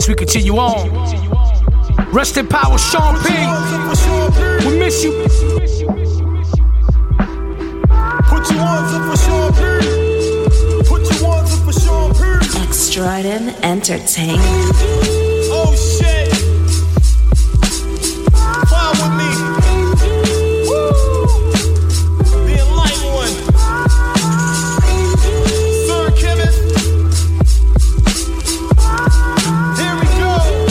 we continue on. Rest in power, Sean P. We miss you. Put your ones up for Sean P. Put your ones up for Sean P. Extradon Entertainment. Oh shit. Fire with me. Woo. The enlightened one. Sir Kenneth. Here we go.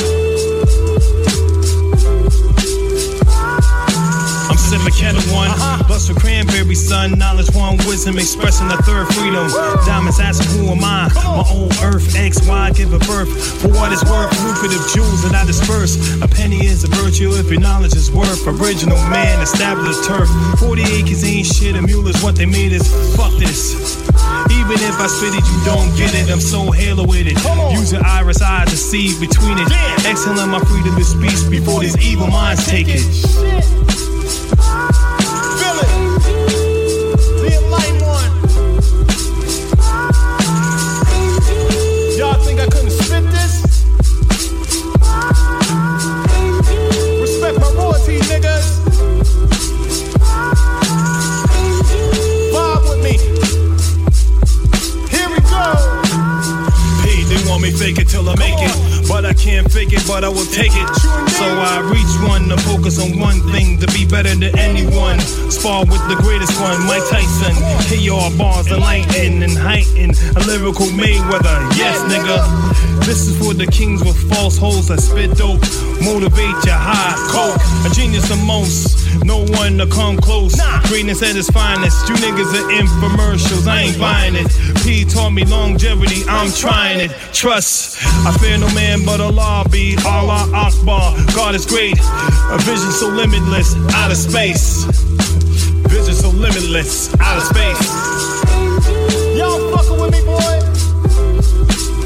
I'm Sid McKenna one. Bust for cranberry, son. Knowledge, one wisdom, expressing the third freedom. Diamonds asking, who am I? My own earth, XY, give a birth. For what it's worth, lucrative jewels that I disperse. A penny is a virtue if your knowledge is worth. Original man, established turf. 40 acres ain't shit, a mule is what they made us. Fuck this. Even if I spit it, you don't get it. I'm so halo with it. Use your iris eye to see between it. Exhaling my freedom of speech before these evil minds take it. Feel it. The enlightened one. Y'all think I couldn't spit this? Respect my royalty, niggas. Vibe with me. Here we go. P, they want me fake it till I make it. But I can't fake it, but I will take it. So I reach one to focus on one thing, to be better than anyone. Spar with the greatest one, Mike Tyson. KR bars enlighten and heighten. A lyrical Mayweather, yes nigga. This is for the kings with false holes that spit dope. Motivate your high coke. A genius amongst no one to come close. Greatness at its finest. You niggas are infomercials, I ain't buying it. P taught me longevity, I'm trying it. Trust, I fear no man but Allah. Be Allah Akbar. God is great. A vision so limitless, out of space. Vision so limitless, out of space. Y'all fucking with me, boy?